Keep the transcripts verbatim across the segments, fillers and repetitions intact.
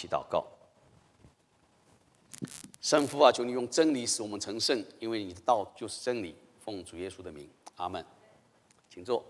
起祷告。圣父啊，求你用真理使我们成圣，因为你的道就是真理。奉主耶稣的名，阿们。请坐。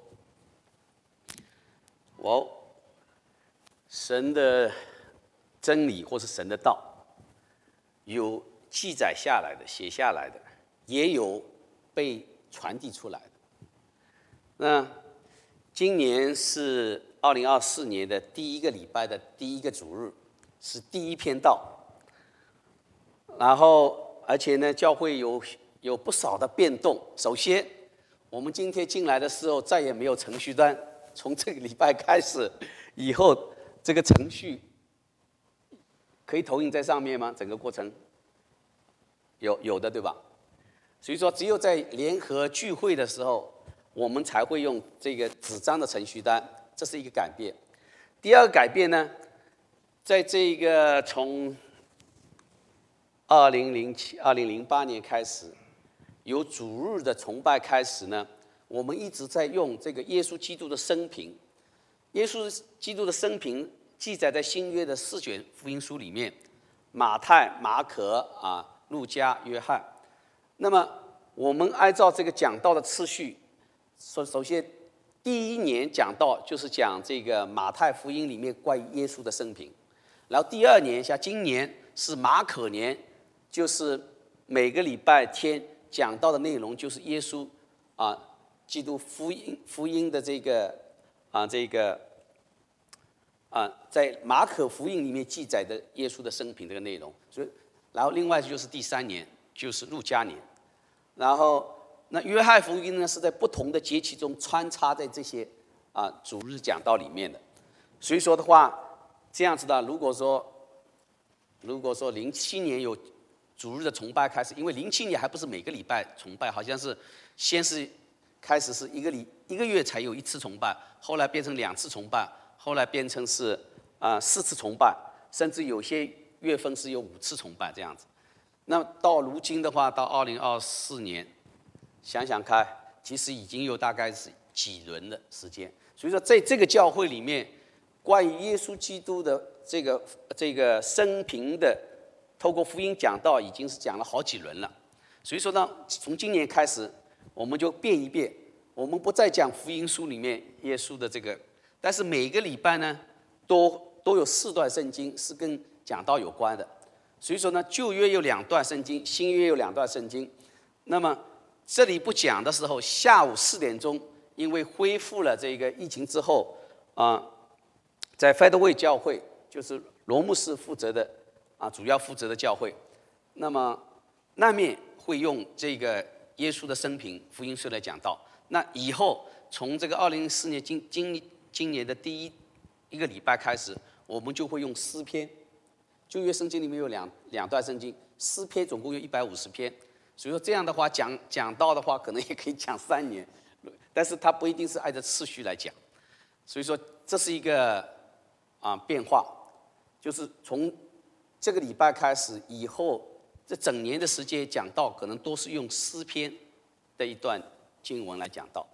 哇，神的真理或是神的道，有记载下来的、写下来的，也有被传递出来的。那今年是二零二四年的第一个礼拜的第一个主日，是第一篇道。然后，而且呢，教会有有不少的变动。首先，我们今天进来的时候再也没有程序单，从这个礼拜开始，以后这个程序可以投影在上面吗？整个过程有有的，对吧？所以说，只有在联合聚会的时候，我们才会用这个纸张的程序单，这是一个改变。第二个改变呢，在这个从二零零七、二零零八年开始，由主日的崇拜开始呢，我们一直在用这个耶稣基督的生平。耶稣基督的生平记载在新约的四卷福音书里面，马太、马可啊、路加、约翰。那么我们按照这个讲道的次序，首首先第一年讲道就是讲这个马太福音里面关于耶稣的生平，然后第二年像今年是马可年。就是每个礼拜天讲到的内容，就是耶稣啊，基督福音福音的这个啊这个啊，在马可福音里面记载的耶稣的生平这个内容。所以，然后另外就是第三年，就是路加年。然后那约翰福音呢，是在不同的节期中穿插在这些啊主日讲道里面的。所以说的话，这样子的，如果说如果说零七年有主日的崇拜开始，因为零七年还不是每个礼拜崇拜，好像是先是开始是一个礼一个月才有一次崇拜，后来变成两次崇拜，后来变成是啊、呃、四次崇拜，甚至有些月份是有五次崇拜这样子。那到如今的话，到二零二四年，想想看，其实已经有大概是几轮的时间。所以说，在这个教会里面，关于耶稣基督的这个这个生平的。透过福音讲道已经是讲了好几轮了，所以说呢，从今年开始我们就变一变，我们不再讲福音书里面耶稣的这个，但是每个礼拜呢，都都有四段圣经是跟讲道有关的，所以说呢，旧约有两段圣经，新约有两段圣经。那么这里不讲的时候，下午四点钟，因为恢复了这个疫情之后啊、呃，在 Federway 教会，就是罗牧师负责的。啊，主要负责的教会，那么那面会用这个耶稣的生平福音书来讲道。那以后从这个二零零四年今今今年的第一一个礼拜开始，我们就会用诗篇。旧约圣经里面有两两段圣经，诗篇总共有一百五十篇，所以说这样的话讲讲道的话，可能也可以讲三年，但是它不一定是按照次序来讲。所以说这是一个啊变化，就是从这个礼拜开始以后，这整年的时间讲道，可能都是用诗篇的一段经文来讲道。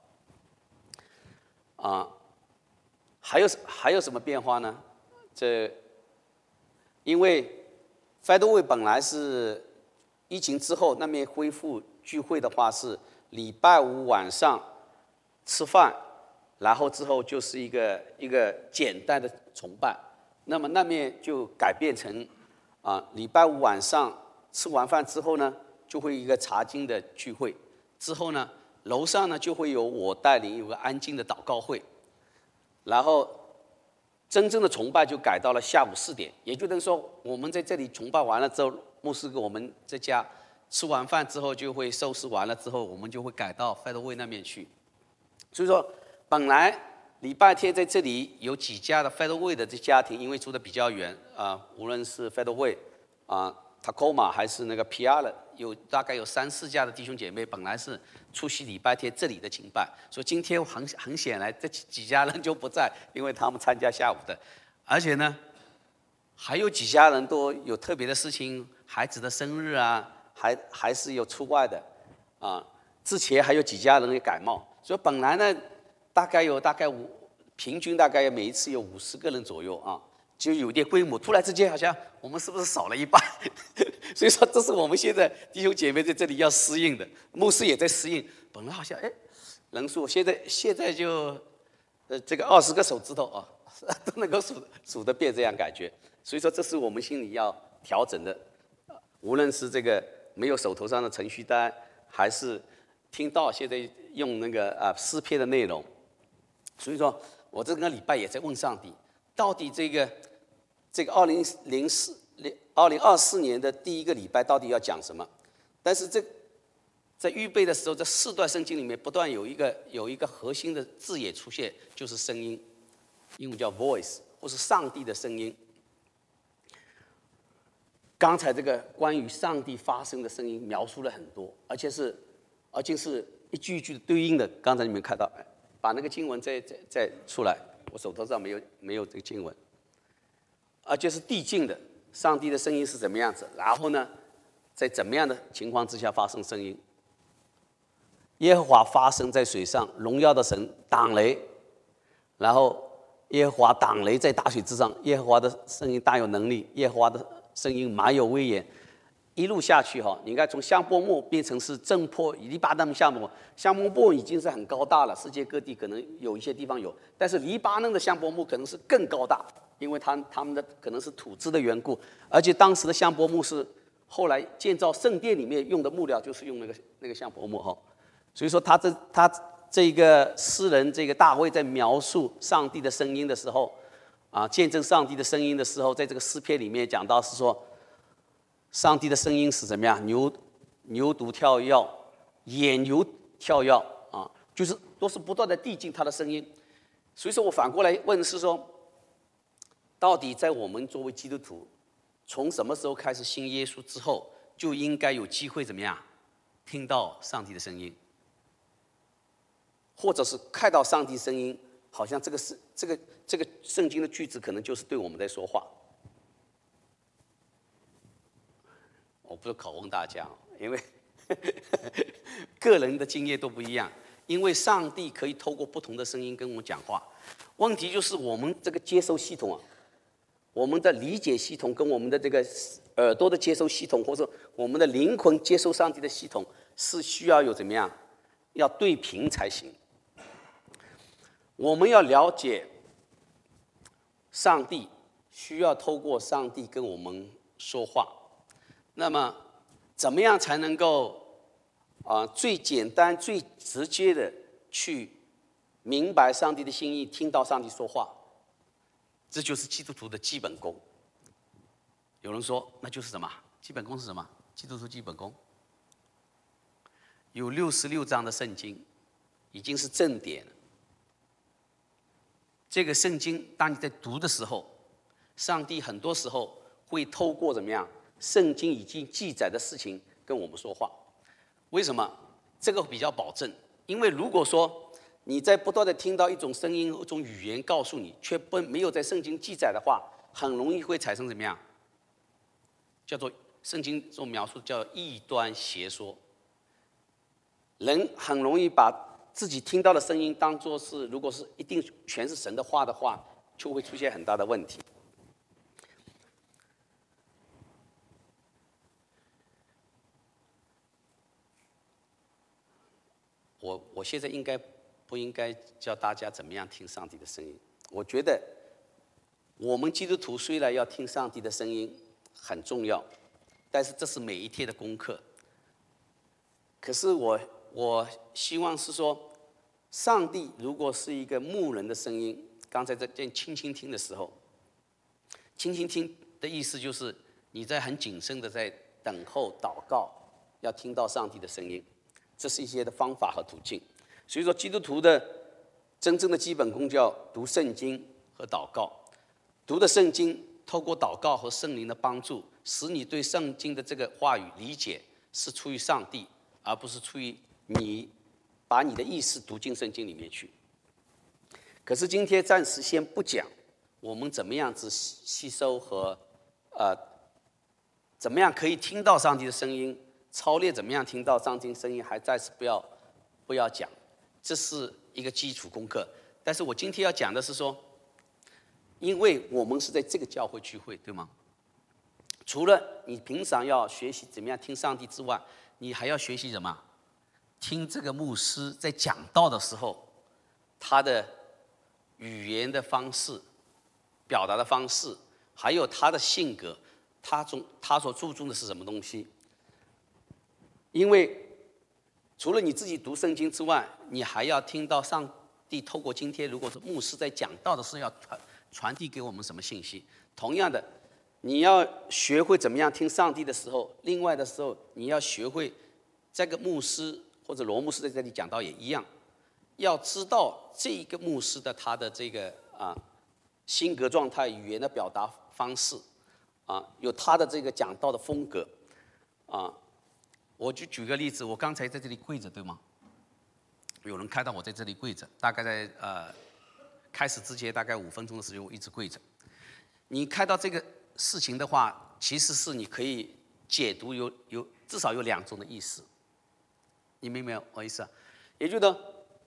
啊，还有还有什么变化呢？这因为 Federway 本来是疫情之后那边恢复聚会的话，是礼拜五晚上吃饭，然后之后就是一个一个简单的崇拜。那么那边就改变成。啊，礼拜五晚上吃完饭之后呢，就会一个查经的聚会。之后呢，楼上呢就会有我带领有个安静的祷告会。然后，真正的崇拜就改到了下午四点，也就等于说，我们在这里崇拜完了之后，牧师给我们在家吃完饭之后就会收拾完了之后，我们就会改到 Federway 那边去。所以说，本来。礼拜天在这里有几家的 Federway 的这家庭，因为住的比较远啊、呃，无论是 Federway 啊、Tacoma 还是那个 Puyallup， 有大概有三四家的弟兄姐妹本来是出席礼拜天这里的敬拜，所以今天很很显然这几家人就不在，因为他们参加下午的，而且呢，还有几家人都有特别的事情，孩子的生日啊，还还是有出外的啊。之前还有几家人也感冒，所以本来呢。大概有大概五，平均大概每一次有五十个人左右啊。 就有点规模，突然之间好像我们是不是少了一半？所以说，这是我们现在弟兄姐妹在这里要适应的，牧师也在适应。本来好像哎，人数现在现在就呃这个二十个手指头啊，都能够数数得遍这样感觉。所以说，这是我们心里要调整的。无论是这个没有手头上的程序单，还是听到现在用那个啊诗篇的内容，所以说我这个礼拜也在问上帝，到底这个这个二零零四二零二四年的第一个礼拜到底要讲什么？但是这在预备的时候，这四段圣经里面不断有一个有一个核心的字眼出现，就是声音，英文叫 voice， 或是上帝的声音。刚才这个关于上帝发声的声音描述了很多，而且是，而且是一句一句的对应的。刚才你们看到，把那个经文再再再出来，我手头上没有没有这个经文，而且是递进的。上帝的声音是怎么样子？然后呢，在怎么样的情况之下发生声音？耶和华发声在水上，荣耀的神挡雷，然后耶和华挡雷在大水之上，耶和华的声音大有能力，耶和华的声音满有威严，一路下去哈，你看从香柏木变成是震破黎巴嫩香柏木，香柏木已经是很高大了，世界各地可能有一些地方有，但是黎巴嫩的香柏木可能是更高大，因为它他们的可能是土质的缘故，而且当时的香柏木是后来建造圣殿里面用的木料，就是用那个那个香柏木哈，所以说他这他这个诗人这个大卫在描述上帝的声音的时候。啊，见证上帝的声音的时候，在这个诗篇里面讲到是说，上帝的声音是怎么样？牛牛犊跳跃，野牛跳跃啊，就是都是不断的递进他的声音。所以说我反过来问是说，到底在我们作为基督徒，从什么时候开始信耶稣之后，就应该有机会怎么样听到上帝的声音，或者是看到上帝声音？好像这个是这个这个圣经的句子，可能就是对我们在说话。我不是拷问大家，因为个人的经验都不一样。因为上帝可以透过不同的声音跟我们讲话，问题就是我们这个接收系统啊，我们的理解系统跟我们的这个耳朵的接收系统，或者我们的灵魂接收上帝的系统，是需要有怎么样，要对平才行。我们要了解上帝，需要透过上帝跟我们说话。那么，怎么样才能够啊、呃、最简单、最直接的去明白上帝的心意，听到上帝说话？这就是基督徒的基本功。有人说，那就是什么？基本功是什么？基督徒基本功有六十六章的圣经，已经是正典了。这个圣经，当你在读的时候，上帝很多时候会透过怎么样，圣经已经记载的事情跟我们说话。为什么？这个比较保证，因为如果说你在不断的听到一种声音、一种语言告诉你，却不没有在圣经记载的话，很容易会产生怎么样？叫做圣经这种描述叫异端邪说。人很容易把自己听到的声音当作是，如果是一定全是神的话的话，就会出现很大的问题。我我现在应该不应该教大家怎么样听上帝的声音？我觉得我们基督徒虽然要听上帝的声音很重要，但是这是每一天的功课。可是我我希望是说，上帝如果是一个牧人的声音，刚才在轻轻听的时候，轻轻听的意思就是你在很谨慎的在等候祷告，要听到上帝的声音，这是一些的方法和途径。所以说，基督徒的真正的基本功叫读圣经和祷告。读的圣经，透过祷告和圣灵的帮助，使你对圣经的这个话语理解是出于上帝，而不是出于你把你的意识读进圣经里面去。可是今天暂时先不讲我们怎么样子吸收和呃怎么样可以听到上帝的声音，操练怎么样听到上帝的声音，还暂时不要不要讲，这是一个基础功课。但是我今天要讲的是说， 因为我们是在这个教会聚会，对吗？除了你平常要学习怎么样听上帝之外，你还要学习什么？听这个牧师在讲道的时候，他的语言的方式、表达的方式，还有他的性格，他中他所注重的是什么东西？因为除了你自己读圣经之外，你还要听到上帝透过今天，如果是牧师在讲道的时候，要传传递给我们什么信息？同样的，你要学会怎么样听上帝的时候，另外的时候，你要学会这个牧师或者罗牧师在这里讲道也一样，要知道这一个牧师的他的这个啊性格状态、语言的表达方式啊，有他的这个讲道的风格啊。我就举个例子，我刚才在这里跪着，对吗？有人看到我在这里跪着，大概在呃开始之前大概五分钟的时间，我一直跪着。你看到这个事情的话，其实是你可以解读有有至少有两种的意思，你明白我意思啊？也就是呢，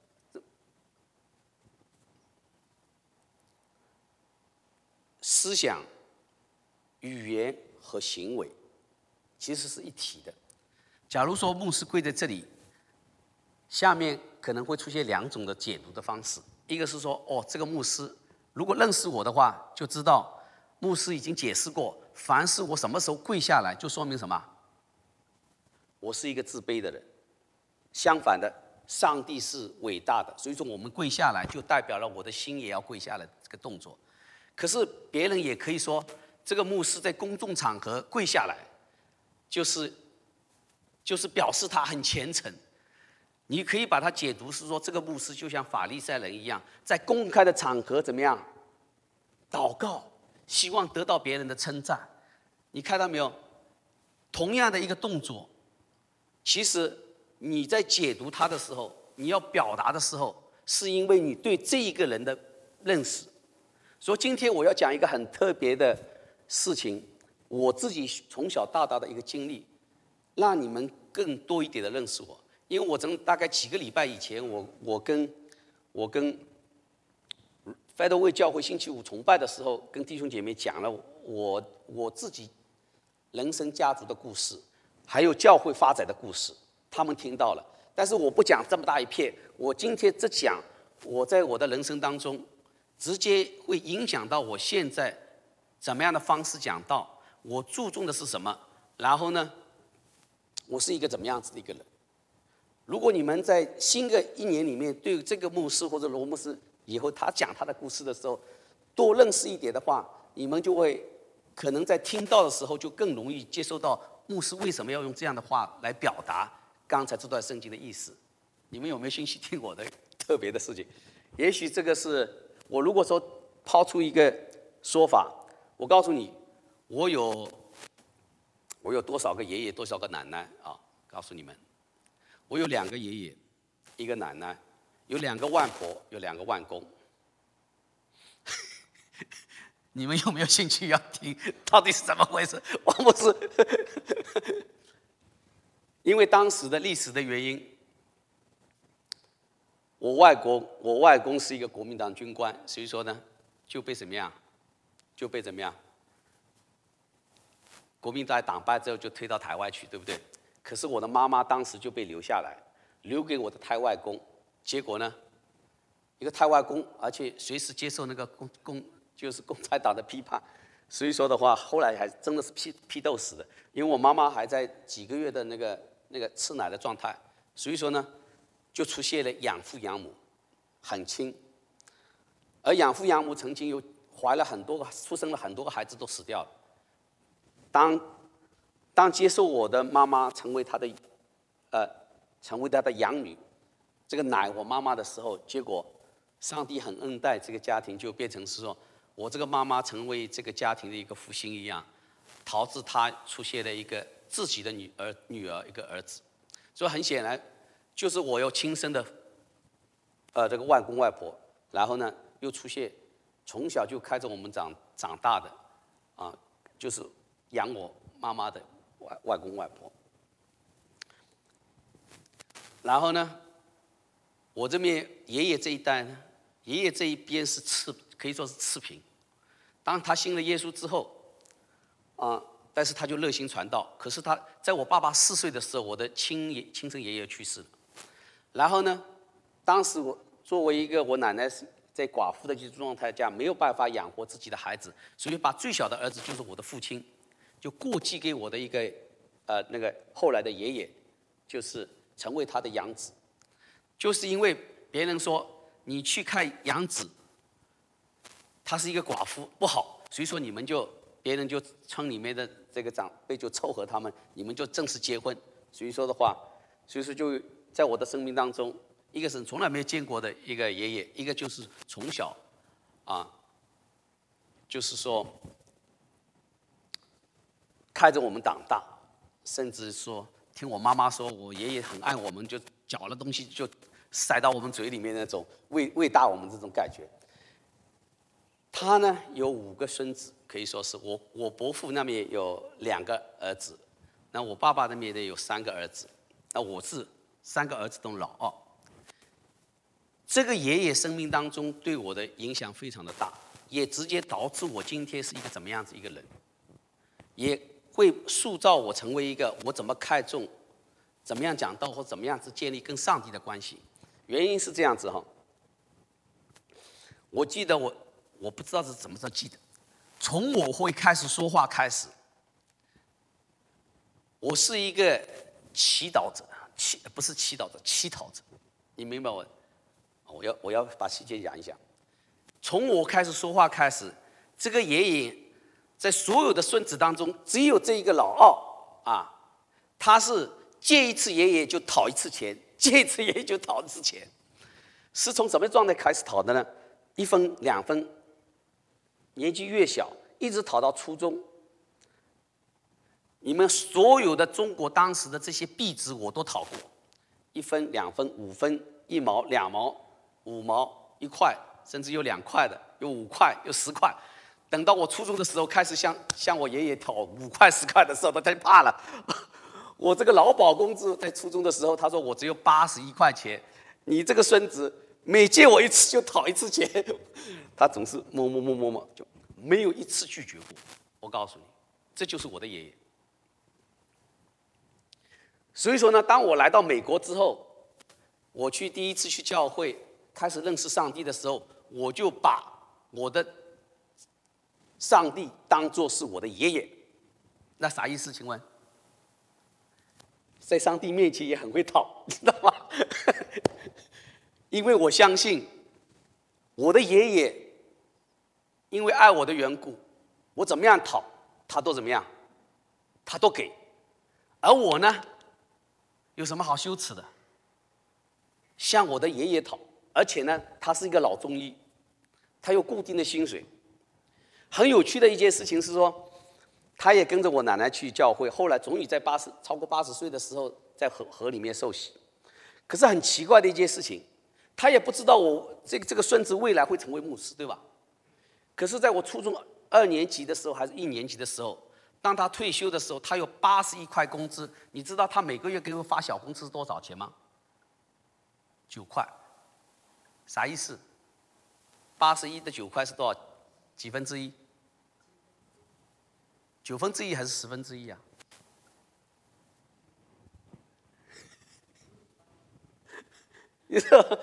思想、语言和行为其实是一体的。假如说牧师跪在这里，下面可能会出现两种的解读的方式，一个是说，哦，这个牧师如果认识我的话，就知道牧师已经解释过，凡是我什么时候跪下来，就说明什么？我是一个自卑的人。相反的，上帝是伟大的，所以说我们跪下来，就代表了我的心也要跪下来这个动作。可是别人也可以说，这个牧师在公众场合跪下来，就是就是表示他很虔诚。你可以把它解读是说，这个牧师就像法利赛人一样，在公开的场合怎么样祷告，希望得到别人的称赞。你看到没有？同样的一个动作，其实你在解读它的时候，你要表达的时候，是因为你对这一个人的认识。所以今天我要讲一个很特别的事情，我自己从小到大的一个经历，让你们更多一点的认识我。因为我从大概几个礼拜以前，我我跟我跟 Federal Way 教会星期五崇拜的时候，跟弟兄姐妹讲了我我自己人生家族的故事，还有教会发展的故事，他们听到了。但是我不讲这么大一片，我今天只讲我在我的人生当中，直接会影响到我现在怎么样的方式讲道，我注重的是什么，然后呢，我是一个怎么样子的一个人。如果你们在新的一年里面对这个牧师或者罗牧师以后他讲他的故事的时候多认识一点的话，你们就会可能在听到的时候就更容易接受到牧师为什么要用这样的话来表达刚才这段圣经的意思。你们有没有兴趣听我的特别的事情？也许这个是我如果说抛出一个说法，我告诉你，我有我有多少个爷爷，多少个奶奶啊？告诉你们。我有两个爷爷，一个奶奶，有两个外婆，有两个外公。你们有没有兴趣要听？到底是怎么回事？我不是，因为当时的历史的原因，我外公，我外公是一个国民党军官，所以说呢，就被怎么样？就被怎么样？国民党党败之后就推到台湾去，对不对？可是我的妈妈当时就被留下来，留给我的太外公。结果呢，一个太外公，而且随时接受那个共共就是共产党的批判，所以说的话，后来还真的是批批斗死的。因为我妈妈还在几个月的那个那个吃奶的状态，所以说呢，就出现了养父养母，很亲。而养父养母曾经有怀了很多个，出生了很多个孩子都死掉了。当当接受我的妈妈成为她的，呃，成为她的养女，这个奶我妈妈的时候，结果上帝很恩待这个家庭，就变成是说我这个妈妈成为这个家庭的一个福星一样，导致她出现了一个自己的女儿、女儿一个儿子，所以很显然就是我有亲生的，呃，这个外公外婆，然后呢又出现从小就看着我们长长大的，啊，就是养我妈妈的。外外公外婆，然后呢，我这边爷爷这一代呢，爷爷这一边是次，可以说是次品， 当他信了耶稣之后，啊、呃，但是他就热心传道。可是他在我爸爸四岁的时候，我的亲爷亲生爷爷去世了。然后呢，当时我作为一个我奶奶是在寡妇的这种状态下，没有办法养活自己的孩子，所以把最小的儿子就是我的父亲，就过继给我的一个呃那个后来的爷爷，就是成为他的养子。就是因为别人说你去看养子，她是一个寡妇不好，所以说你们就别人就村里面的这个长辈就凑合他们，你们就正式结婚。所以说的话，所以说就在我的生命当中，一个是从来没有见过的一个爷爷，一个就是从小啊，就是说看着我们长大，甚至说听我妈妈说，我爷爷很爱我们，就嚼了东西就塞到我们嘴里面那种喂喂大我们这种感觉。他呢有五个孙子，可以说是我我伯父那边有两个儿子，那我爸爸那边的有三个儿子，那我是三个儿子中老二。这个爷爷生命当中对我的影响非常的大，也直接导致我今天是一个怎么样子一个人，也会塑造我成为一个我怎么看重，怎么样讲道或怎么样子建立跟上帝的关系。原因是这样子哈，我记得我。我不知道是怎么着记得，从我会开始说话开始，我是一个祈祷者，祈不是祈祷者，乞讨者，你明白我？我要我要把细节讲一讲。从我开始说话开始，这个爷爷在所有的孙子当中，只有这一个老二啊，他是借一次爷爷就讨一次钱，借一次爷爷就讨一次钱，是从什么状态开始讨的呢？一分两分。年纪越小，一直讨到初中。你们所有的中国当时的这些币值我都讨过，一分、两分、五分、一毛、两毛、五毛、一块，甚至有两块的，有五块，有十块。等到我初中的时候，开始向向我爷爷讨五块、十块的时候，他太怕了。我这个劳保工资在初中的时候，他说我只有八十一块钱，你这个孙子每借我一次就讨一次钱。他总是摸摸摸摸摸，就没有一次拒绝过。我告诉你，这就是我的爷爷。所以说呢，当我来到美国之后，我去第一次去教会，开始认识上帝的时候，我就把我的上帝当作是我的爷爷。那啥意思？请问，在上帝面前也很会讨，你知道吗？因为我相信我的爷爷。因为爱我的缘故，我怎么样讨，他都怎么样，他都给。而我呢，有什么好羞耻的？向我的爷爷讨，而且呢，他是一个老中医，他有固定的薪水。很有趣的一件事情是说，他也跟着我奶奶去教会，后来终于在八十超过八十岁的时候，在河河里面受洗。可是很奇怪的一件事情，他也不知道我这个这个孙子未来会成为牧师，对吧？可是在我初中二年级的时候，还是一年级的时候，当他退休的时候，他有八十一块工资。你知道他每个月给我发小工资是多少钱吗？九块。啥意思？八十一的九块是多少？几分之一？九分之一还是十分之一啊？你说，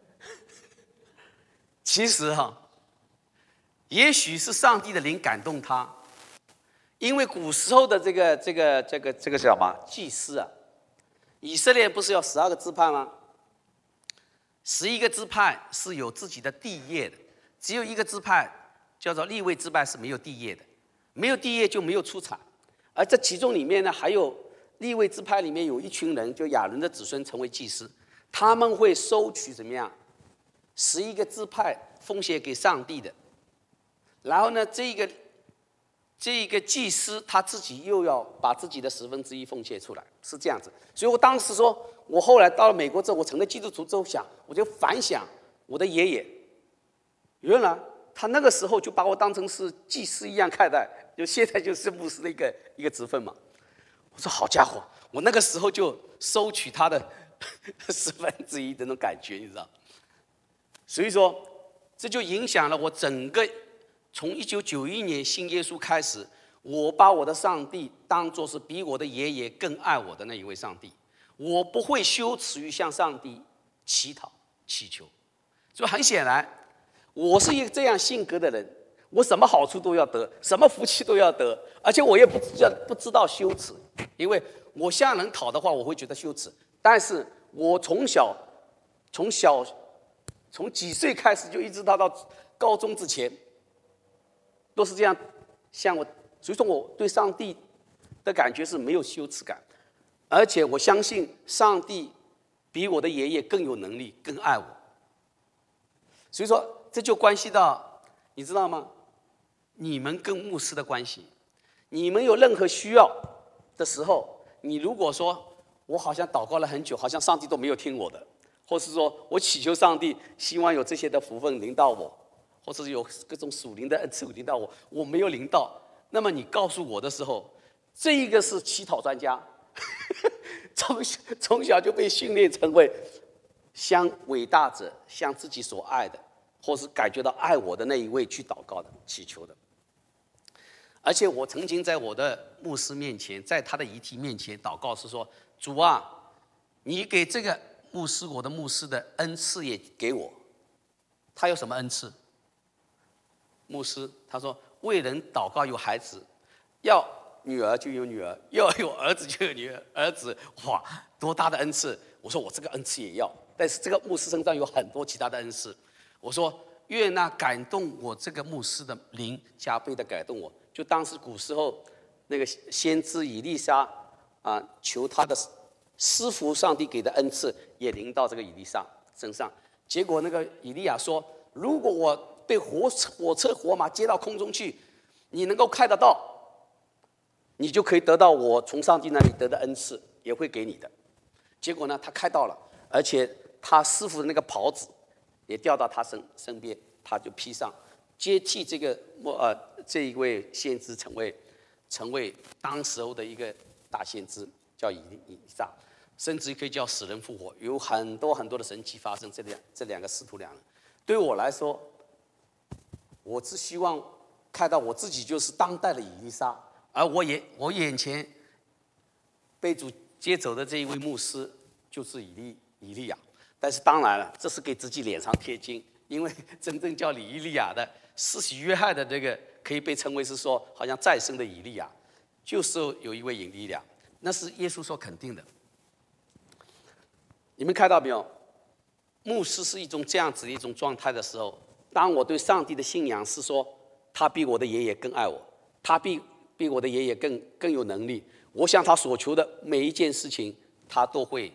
其实哈。也许是上帝的灵感动他，因为古时候的这个这个这个这个叫什么祭司啊，以色列不是要十二个支派吗？十一个支派是有自己的地业的，只有一个支派叫做利未支派是没有地业的，没有地业就没有出产。而这其中里面呢，还有利未支派里面有一群人，就亚伦的子孙成为祭司，他们会收取怎么样？十一个支派奉献给上帝的。然后呢，这个这个祭司他自己又要把自己的十分之一奉献出来，是这样子。所以我当时说，我后来到了美国之后，我成了基督徒之后想，我就反想我的爷爷，原来他那个时候就把我当成是祭司一样看待，就现在就是牧师的一个一个职分嘛。我说好家伙，我那个时候就收取他的十分之一的那种感觉，你知道。所以说，这就影响了我整个。 从一九九一年信耶稣开始，我把我的上帝当作是比我的爷爷更爱我的那一位上帝，我不会羞耻于向上帝乞讨祈求。所以很显然，我是一个这样性格的人，我什么好处都要得，什么福气都要得，而且我也不知道不知道羞耻，因为我向人讨的话，我会觉得羞耻。但是我从小从小从几岁开始就一直到到高中之前，都是这样向我，所以说我对上帝的感觉是没有羞耻感，而且我相信上帝比我的爷爷更有能力，更爱我。所以说这就关系到，你知道吗？你们跟牧师的关系，你们有任何需要的时候，你如果说我好像祷告了很久，好像上帝都没有听我的，或是说我祈求上帝希望有这些的福分临到我，或是有各种属灵的恩赐临到我，我没有临到，那么你告诉我的时候，这一个是乞讨专家，从从小就被训练成为向伟大者、向自己所爱的，或是感觉到爱我的那一位去祷告的、祈求的。而且我曾经在我的牧师面前，在他的遗体面前祷告，是说：主啊，你给这个牧师，我的牧师的恩赐也给我。他有什么恩赐？牧师他说：为人祷告有孩子，要女儿就有女儿，要有儿子就有女儿儿子。哇，多大的恩赐！我说我这个恩赐也要，但是这个牧师身上有很多其他的恩赐。我说愿那感动我这个牧师的灵加倍的感动我。就当时古时候那个先知以利沙啊，求他的师傅上帝给的恩赐也临到这个以利沙身上。结果那个以利亚说：如果我被火火车火马接到空中去，你能够看得到，你就可以得到我从上帝那里得的恩赐，也会给你的。结果呢，他看到了，而且他师傅的那个袍子也掉到他身身边，他就披上，接替这个呃这一位先知成为成为当时候的一个大先知，叫以利以利沙，甚至可以叫死人复活，有很多很多的神迹发生。这两这两个使徒两人，对我来说，我只希望看到我自己就是当代的以利沙，而我也我眼前被主接走的这一位牧师就是以利以利亚。但是当然了，这是给自己脸上贴金，因为真正叫以利亚的施洗约翰的这个，可以被称为是说好像再生的以利亚，就是有一位以利亚，那是耶稣所肯定的。你们看到没有？牧师是一种这样子的一种状态的时候，当我对上帝的信仰是说，他比我的爷爷更爱我，他比比我的爷爷更更有能力，我向他所求的每一件事情，他都会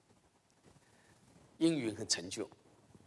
应允和成就。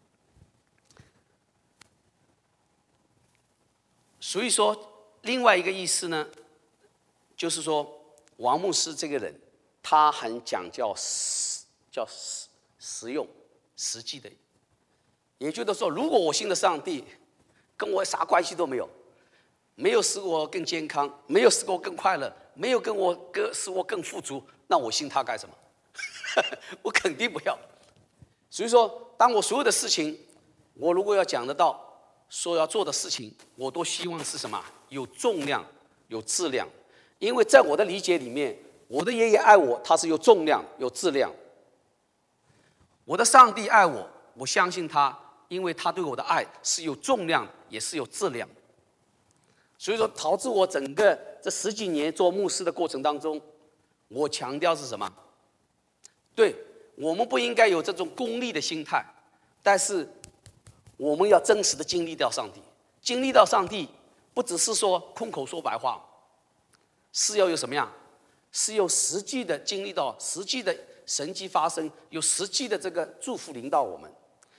所以说，另外一个意思呢，就是说，王牧师这个人，他很讲究实，叫实实用、实际的。也就是说，如果我信的上帝跟我啥关系都没有，没有使我更健康，没有使我更快乐，没有跟我更使我更富足，那我信他干什么？我肯定不要。所以说，当我所有的事情，我如果要讲得到，说要做的事情，我都希望是什么？有重量，有质量。因为在我的理解里面，我的爷爷爱我，他是有重量、有质量。我的上帝爱我，我相信他，因为他对我的爱是有重量，也是有质量。所以说，导致我整个这十几年做牧师的过程当中，我强调是什么？对，我们不应该有这种功利的心态，但是我们要真实的经历到上帝。经历到上帝，不只是说空口说白话，是要有什么样？是有实际的经历到实际的神迹发生，有实际的这个祝福临到我们。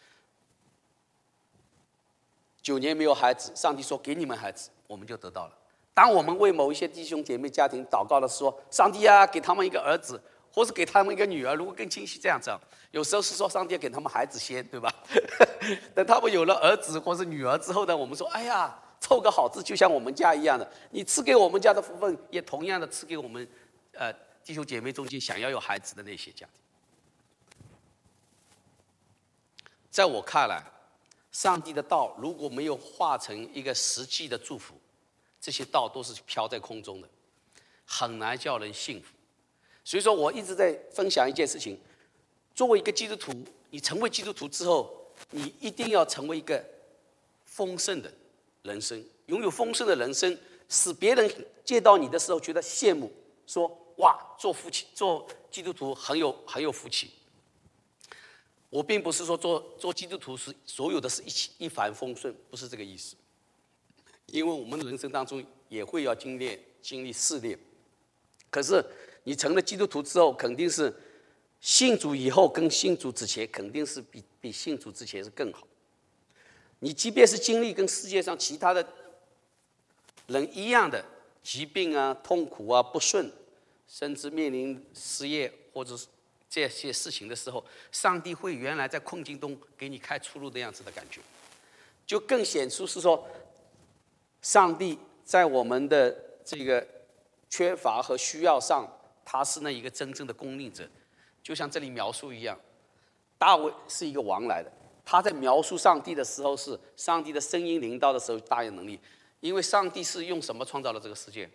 九年没有孩子，上帝说给你们孩子，我们就得到了。当我们为某一些弟兄姐妹家庭祷告的时候，上帝啊，给他们一个儿子，或是给他们一个女儿，如果更清晰这样子，有时候是说上帝要给他们孩子先，对吧？等他们有了儿子或是女儿之后呢，我们说，哎呀，凑个好字，就像我们家一样的，你赐给我们家的福分，也同样的赐给我们，呃，弟兄姐妹中间想要有孩子的那些家庭。在我看来， 上帝的道如果没有化成一个实际的祝福，这些道都是飘在空中的，很难叫人信服。所以说我一直在分享一件事情：作为一个基督徒，你成为基督徒之后，你一定要成为一个丰盛的人生，拥有丰盛的人生，使别人见到你的时候觉得羡慕，说哇，做福气，做基督徒很有很有福气。我并不是说做做基督徒是所有的是一起一帆风顺，不是这个意思。因为我们人生当中也会要经历经历试炼，可是你成了基督徒之后，肯定是信主以后跟信主之前，肯定是比比信主之前是更好。你即便是经历跟世界上其他的人一样的疾病啊、痛苦啊、不顺，甚至面临失业或者是这些事情的时候，上帝会原来在困境中给你开出路的样子的感觉，就更显出是说，上帝在我们的这个缺乏和需要上，他是那一个真正的供应者。就像这里描述一样，大卫是一个王来的，他在描述上帝的时候，是上帝的声音临到的时候大有能力。因为上帝是用什么创造了这个世界？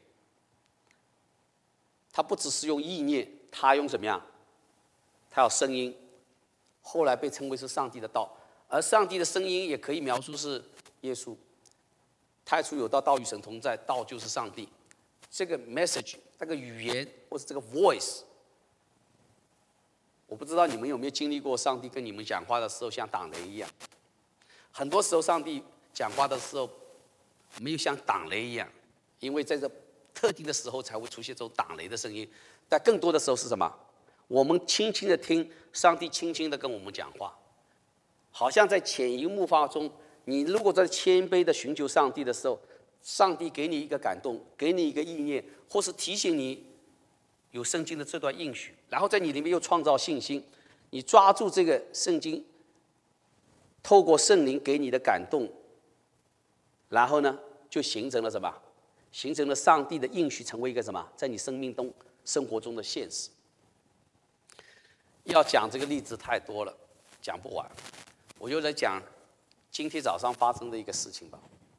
他不只是用意念，他用怎么样？他有声音，后来被称为是上帝的道。而上帝的声音也可以描述是耶稣。太初有道，道与神同在，道就是上帝。这个 message， 这个语言或是这个 voice， 我不知道你们有没有经历过，上帝跟你们讲话的时候像打雷一样。很多时候上帝讲话的时候没有像打雷一样，因为在这特定的时候才会出现这种打雷的声音。但更多的时候是什么？我们轻轻的听上帝轻轻的跟我们讲话，好像在潜移默化中。你如果在谦卑的寻求上帝的时候，上帝给你一个感动，给你一个意念，或是提醒你有圣经的这段应许，然后在你里面又创造信心。你抓住这个圣经，透过圣灵给你的感动，然后呢，就形成了什么？形成了上帝的应许，成为一个什么？在你生命中、生活中的现实。要讲这个例子太多了，讲不完，我就来讲今天早上发生的一个事情吧。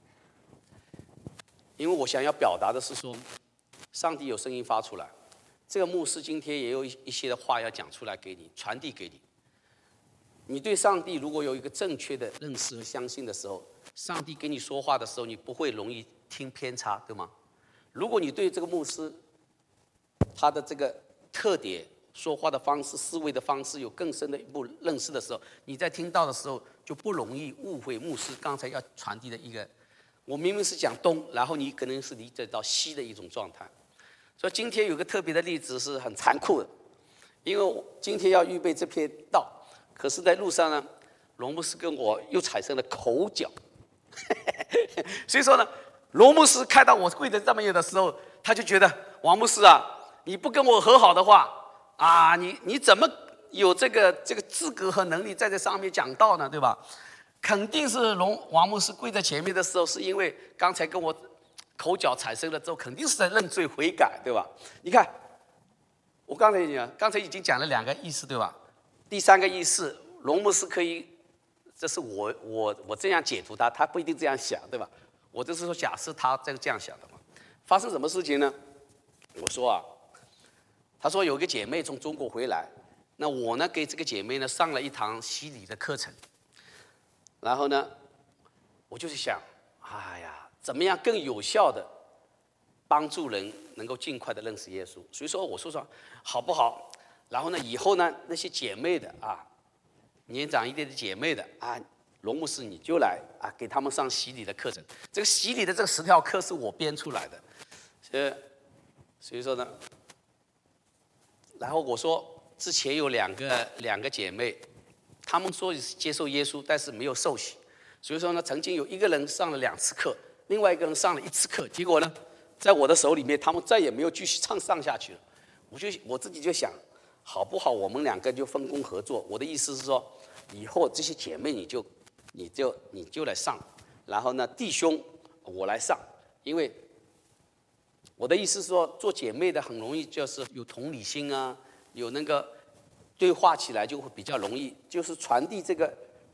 因为我想要表达的是说，上帝有声音发出来，这个牧师今天也有一些的话要讲出来给你，传递给你。你对上帝如果有一个正确的认识和相信的时候，上帝跟你说话的时候，你不会容易听偏差，对吗？如果你对这个牧师他的这个特点、说话的方式、思维的方式有更深的一步认识的时候，你在听到的时候就不容易误会牧师刚才要传递的一个。我明明是讲东，然后你可能是理解到西的一种状态。所以今天有个特别的例子是很残酷的，因为我今天要预备这篇道，可是在路上呢，罗牧师跟我又产生了口角。所以说呢，罗牧师看到我跪在这么远的时候，他就觉得王牧师啊，你不跟我和好的话啊，你你怎么有这个这个资格和能力在这上面讲道呢？对吧？肯定是龙王牧师跪在前面的时候，是因为刚才跟我口角产生了之后，肯定是在认罪悔改，对吧？你看，我刚才讲，刚才已经讲了两个意思，对吧？第三个意思，龙牧师可以，这是我我我这样解读他，他不一定这样想，对吧？我就是说，假设他这个这样想的嘛。发生什么事情呢？我说啊，他说有个姐妹从中国回来，那我呢给这个姐妹呢上了一堂洗礼的课程。然后呢，我就是想，哎呀，怎么样更有效的帮助人能够尽快的认识耶稣？所以说我说说好不好？然后呢，以后呢那些姐妹的啊，年长一点的姐妹的啊，龙牧师你就来啊，给他们上洗礼的课程。这个洗礼的这个十条课是我编出来的，所以所以说呢，然后我说之前有两个两个姐妹。他们说接受耶稣，但是没有受洗，所以说呢，曾经有一个人上了两次课，另外一个人上了一次课，结果呢，在我的手里面，他们再也没有继续唱上下去了。我就我自己就想，好不好？我们两个就分工合作。我的意思是说，以后这些姐妹你就你就你就来上，然后呢，弟兄我来上，因为我的意思是说，做姐妹的很容易就是有同理心啊，有那个。对话起来就会比较容易，就是传递这个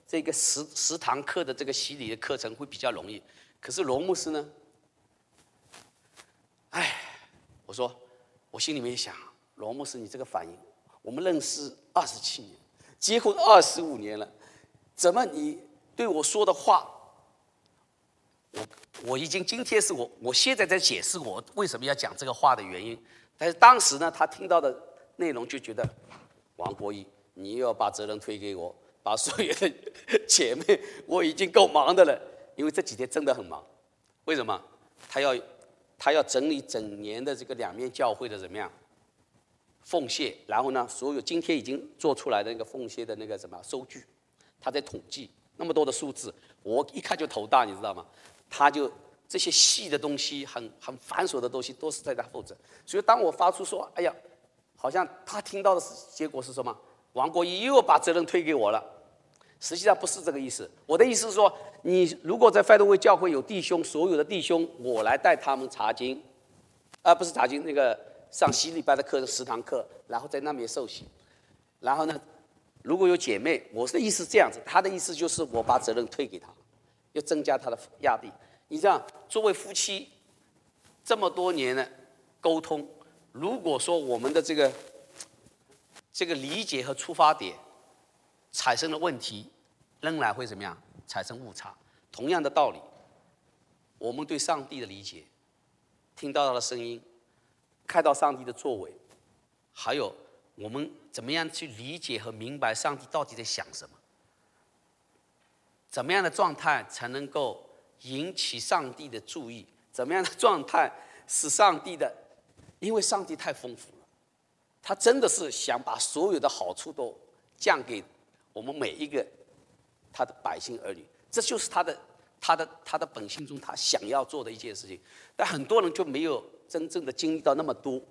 这个十十堂课的这个洗礼的课程会比较容易。可是罗牧师呢？哎，我说，我心里面想，罗牧师你这个反应，我们认识二十七年，结婚二十五年了，怎么你对我说的话，我我已经今天是我我现在在解释我为什么要讲这个话的原因，但是当时呢，他听到的内容就觉得，王国义，你又要把责任推给我，把所有的姐妹，我已经够忙的了，因为这几天真的很忙。为什么？他要他要整理整年的这个两面教会的怎么样奉献，然后呢，所有今天已经做出来的那个奉献的那个什么收据，他在统计那么多的数字，我一看就头大，你知道吗？他就这些细的东西，很很繁琐的东西，都是在他负责。所以当我发出说，哎呀，好像他听到的结果是什么？王国义又把责任推给我了。实际上不是这个意思，我的意思是说，你如果在范德威教会有弟兄，所有的弟兄，我来带他们查经，啊、呃，不是查经，那个上洗礼拜的课十堂课，然后在那边受洗。然后呢，如果有姐妹，我的意思是这样子，他的意思就是我把责任推给他，要增加他的压力。你这样作为夫妻这么多年的沟通，如果说我们的这个这个理解和出发点产生了问题，仍然会怎么样产生误差。同样的道理，我们对上帝的理解，听到他的声音，看到上帝的作为，还有我们怎么样去理解和明白上帝到底在想什么，怎么样的状态才能够引起上帝的注意，怎么样的状态使上帝的，因为上帝太丰富了，他真的是想把所有的好处都降给我们每一个他的百姓儿女，这就是他的他的他的本性中他想要做的一件事情。但很多人就没有真正的经历到那么多。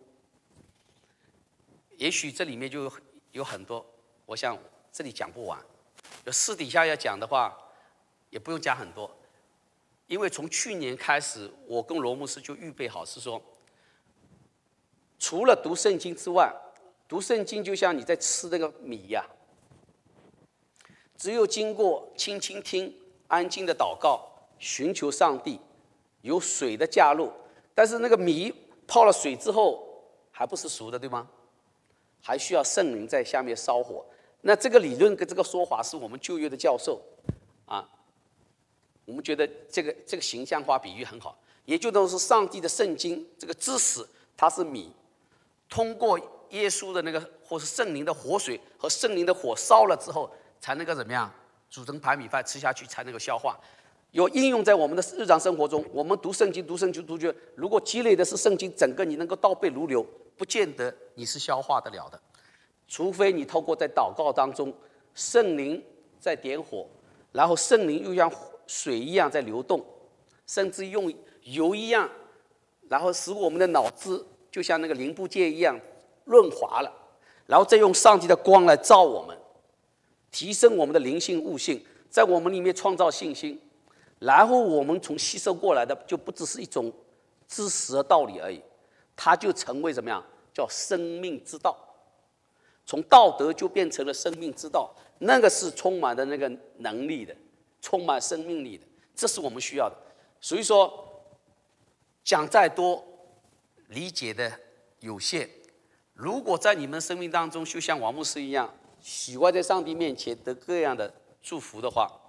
也许这里面就有很多，我想这里讲不完，私底下要讲的话也不用讲很多，因为从去年开始，我跟罗牧师就预备好是说，除了读圣经之外，读圣经就像你在吃那个米呀、啊。只有经过倾倾听、安静的祷告、寻求上帝，有水的加入，但是那个米泡了水之后还不是熟的，对吗？还需要圣灵在下面烧火。那这个理论跟这个说法是我们旧约的教授啊，我们觉得这个这个形象化比喻很好，也就都是上帝的圣经这个知识，它是米，通过耶稣的那个或是圣灵的活水和圣灵的火烧了之后，才能够怎么样煮成白米饭吃下去，才能够消化。有应用在我们的日常生活中，我们读圣经、读圣经、读经，如果积累的是圣经，整个你能够倒背如流，不见得你是消化得了的，除非你透过在祷告当中，圣灵在点火，然后圣灵又像水一样在流动，甚至用油一样，然后使我们的脑子就像那个零部件一样润滑了，然后再用上帝的光来照我们。提升我们的灵性悟性，在我们里面创造信心，然后我们从吸收过来的就不只是一种知识和道理而已，它就成为怎么样叫生命之道，从道德就变成了生命之道，那个是充满的那个能力的，充满生命力的，这是我们需要的。所以说讲再多理解的有限，如果在你们生命当中就像王牧师一样喜欢在上帝面前得各样的祝福的话，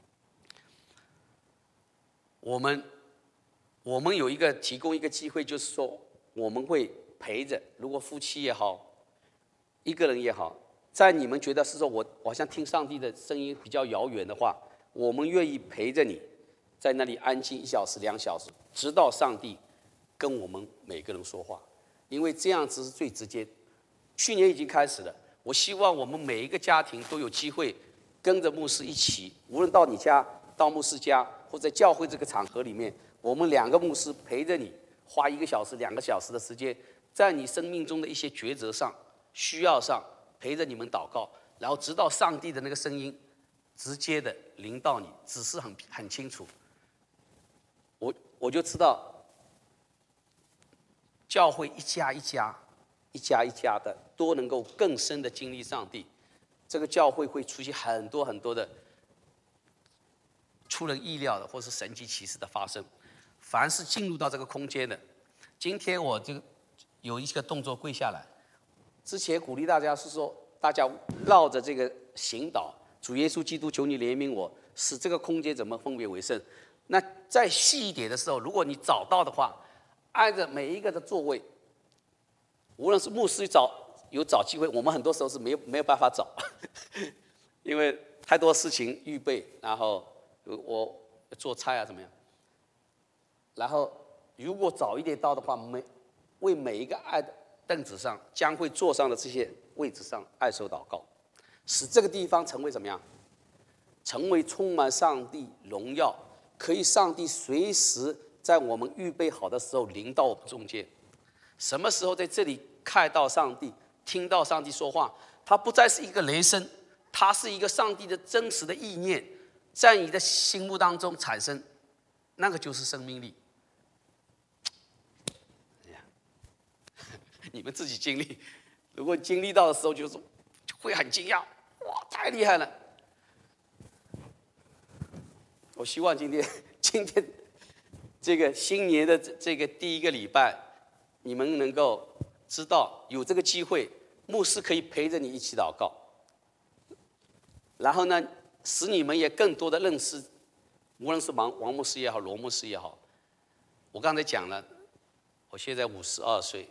我们我们有一个提供一个机会，就是说我们会陪着，如果夫妻也好，一个人也好，在你们觉得是说我好像听上帝的声音比较遥远的话，我们愿意陪着你，在那里安静一小时、两小时，直到上帝跟我们每个人说话，因为这样子是最直接。去年已经开始了。我希望我们每一个家庭都有机会跟着牧师一起，无论到你家、到牧师家，或者教会这个场合里面，我们两个牧师陪着你，花一个小时、两个小时的时间，在你生命中的一些抉择上、需要上，陪着你们祷告，然后直到上帝的那个声音直接的临到你，指示很很清楚，我我就知道，教会一家一家。一家一家的都能够更深的经历上帝，这个教会会出现很多很多的出人意料的，或是神迹奇事的发生。凡是进入到这个空间的，今天我就有一个动作跪下来。之前鼓励大家是说，大家绕着这个行导，主耶稣基督，求你怜悯我，使这个空间怎么分别为圣。那再细一点的时候，如果你找到的话，按着每一个的座位，无论是牧师找有找机会，我们很多时候是没有没有办法找，因为太多事情预备，然后我做菜啊怎么样？然后如果早一点到的话，每为每一个爱的凳子上将会坐上的这些位置上爱受祷告，使这个地方成为怎么样？成为充满上帝荣耀，可以上帝随时在我们预备好的时候临到我们中间。什么时候在这里看到上帝，听到上帝说话，它不再是一个雷声，它是一个上帝的真实的意念，在你的心目当中产生，那个就是生命力。你们自己经历，如果经历到的时候，就是会很惊讶，哇，太厉害了！我希望今天今天这个新年的这个第一个礼拜，你们能够知道有这个机会，牧师可以陪着你一起祷告，然后呢，使你们也更多的认识，无论是王王牧师也好，罗牧师也好。我刚才讲了，我现在五十二岁。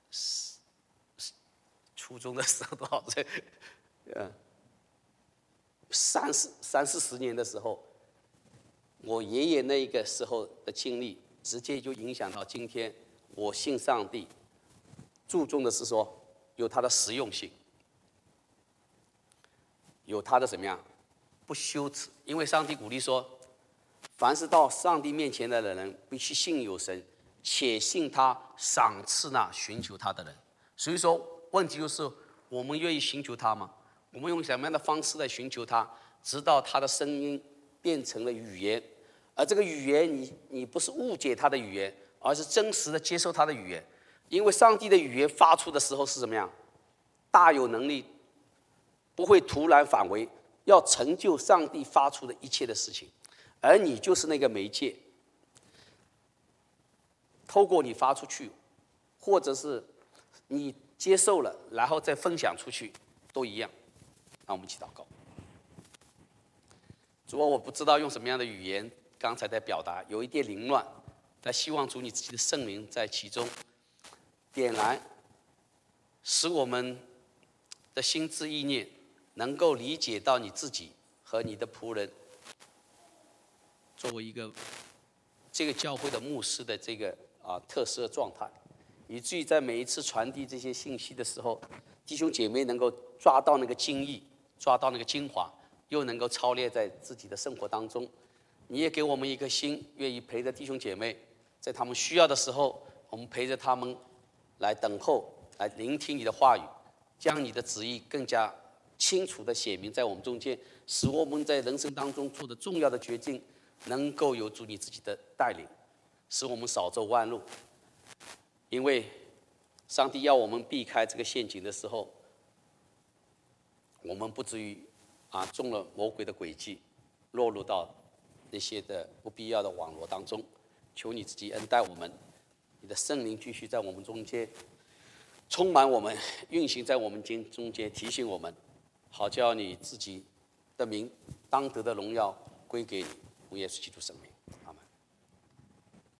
初中的时候多少岁？嗯，三四三四十年的时候，我爷爷那个时候的经历，直接就影响到今天。我信上帝，注重的是说有它的实用性，有它的怎么样不羞耻，因为上帝鼓励说，凡是到上帝面前的人，必须信有神。且信他赏赐那寻求他的人。所以说，问题就是我们愿意寻求他吗？我们用什么样的方式来寻求他，直到他的声音变成了语言，而这个语言你你不是误解他的语言，而是真实的接受他的语言。因为上帝的语言发出的时候是怎么样？大有能力，不会突然返回，要成就上帝发出的一切的事情，而你就是那个媒介。透过你发出去，或者是你接受了，然后再分享出去，都一样。让我们一起祷告。主啊，我不知道用什么样的语言，刚才在表达有一点凌乱，但希望主你自己的圣灵在其中点燃，使我们的心智意念能够理解到你自己和你的仆人作为一个这个教会的牧师的这个啊特色状态，以至于在每一次传递这些信息的时候，弟兄姐妹能够抓到那个精义，抓到那个精华，又能够操练在自己的生活当中。你也给我们一颗心，愿意陪着弟兄姐妹，在他们需要的时候，我们陪着他们来等候，来聆听你的话语，将你的旨意更加清楚地写明在我们中间，使我们在人生当中做的重要的决定，能够有主你自己的带领，使我们少走弯路。因为上帝要我们避开这个陷阱的时候，我们不至于啊中了魔鬼的诡计，落入到那些的不必要的网络当中。求你自己恩待我们，你的圣灵继续在我们中间充满我们，运行在我们中间，提醒我们，好叫你自己的名当得的荣耀归给你。奉耶稣基督圣名。